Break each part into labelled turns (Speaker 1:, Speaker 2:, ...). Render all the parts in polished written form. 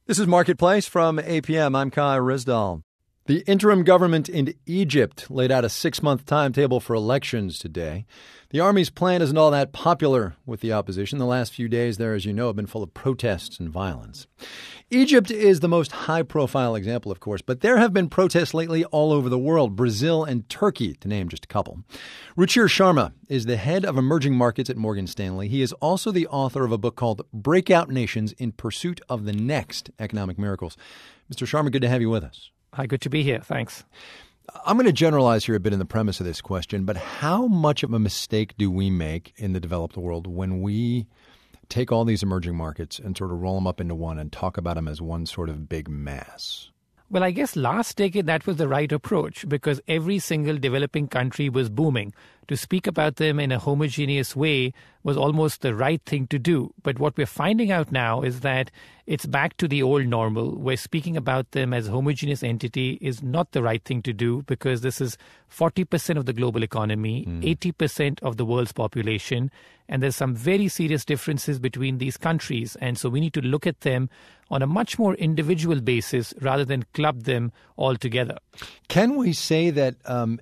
Speaker 1: This is Marketplace from APM. I'm Kai Rizdal. The interim government in Egypt laid out a 6-month timetable for elections today. The army's plan isn't all that popular with the opposition. The last few days there, as you know, have been full of protests and violence. Egypt is the most high-profile example, of course, but there have been protests lately all over the world, Brazil and Turkey, to name just a couple. Ruchir Sharma is the head of emerging markets at Morgan Stanley. He is also the author of a book called Breakout Nations in Pursuit of the Next Economic Miracles. Mr. Sharma, good to have you with us.
Speaker 2: Hi, good to be here. Thanks.
Speaker 1: I'm going to generalize here a bit in the premise of this question, but how much of a mistake do we make in the developed world when we take all these emerging markets and sort of roll them up into one and talk about them as one sort of big mass?
Speaker 2: Well, I guess last decade that was the right approach because every single developing country was booming. To speak about them in a homogeneous way was almost the right thing to do. But what we're finding out now is that it's back to the old normal, where speaking about them as a homogeneous entity is not the right thing to do because this is 40% of the global economy, 80% of the world's population, and there's some very serious differences between these countries. And so we need to look at them on a much more individual basis rather than club them all together.
Speaker 1: Can we say that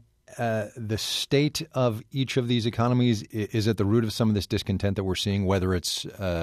Speaker 1: the state of each of these economies is at the root of some of this discontent that we're seeing, whether it's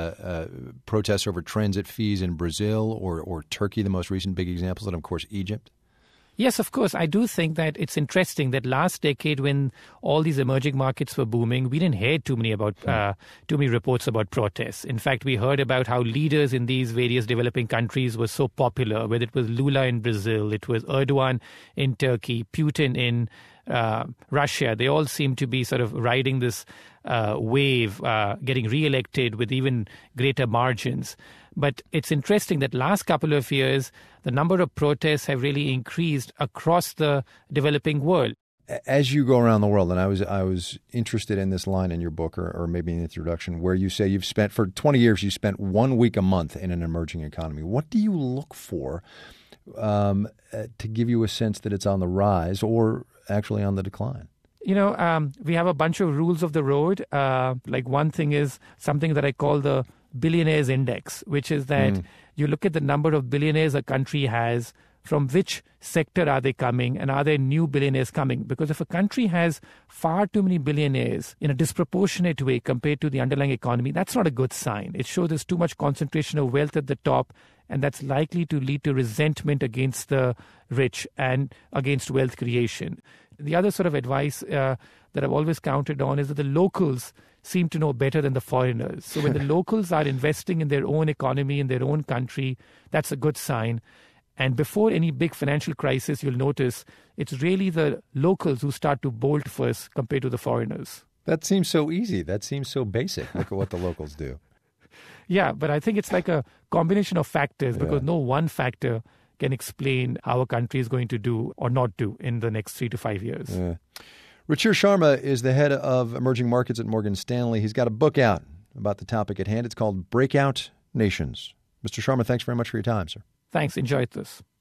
Speaker 1: protests over transit fees in Brazil or Turkey, the most recent big examples, and of course Egypt?
Speaker 2: Yes, of course. I do think that it's interesting that last decade when all these emerging markets were booming, we didn't hear too many reports about protests. In fact, we heard about how leaders in these various developing countries were so popular, whether it was Lula in Brazil, it was Erdogan in Turkey, Putin in Russia. They all seem to be sort of riding this wave, getting reelected with even greater margins. But it's interesting that last couple of years, the number of protests have really increased across the developing world.
Speaker 1: As you go around the world, and I was interested in this line in your book or maybe in the introduction where you say you've spent, for 20 years, you spent 1 week a month in an emerging economy. What do you look for to give you a sense that it's on the rise or actually on the decline?
Speaker 2: You know, we have a bunch of rules of the road. Like one thing is something that I call the billionaires index, which is that you look at the number of billionaires a country has, from which sector are they coming, and are there new billionaires coming? Because if a country has far too many billionaires in a disproportionate way compared to the underlying economy, that's not a good sign. It shows there's too much concentration of wealth at the top, and that's likely to lead to resentment against the rich and against wealth creation. The other sort of advice that I've always counted on is that the locals seem to know better than the foreigners. So when the locals are investing in their own economy, in their own country, that's a good sign. And before any big financial crisis, you'll notice it's really the locals who start to bolt first compared to the foreigners.
Speaker 1: That seems so easy. That seems so basic. Look at what the locals do.
Speaker 2: Yeah, but I think it's like a combination of factors because no one factor can explain how a country is going to do or not do in the next 3 to 5 years.
Speaker 1: Ruchir Sharma is the head of emerging markets at Morgan Stanley. He's got a book out about the topic at hand. It's called Breakout Nations. Mr. Sharma, thanks very much for your time, sir.
Speaker 2: Thanks. Enjoyed this.